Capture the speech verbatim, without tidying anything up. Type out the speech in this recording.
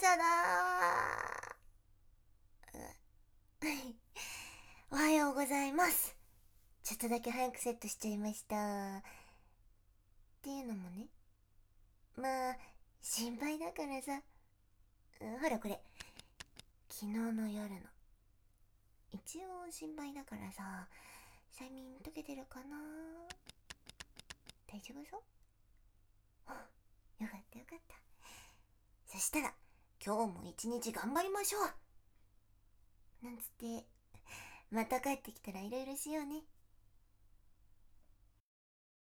だー。おはようございます。ちょっとだけ早くセットしちゃいました。っていうのもね、まあ心配だからさ、ほらこれ昨日の夜の一応心配だからさ、催眠解けてるかな。大丈夫そう？よかったよかった。そしたら今日も一日頑張りましょうなんつって、また帰ってきたらいろいろしようね。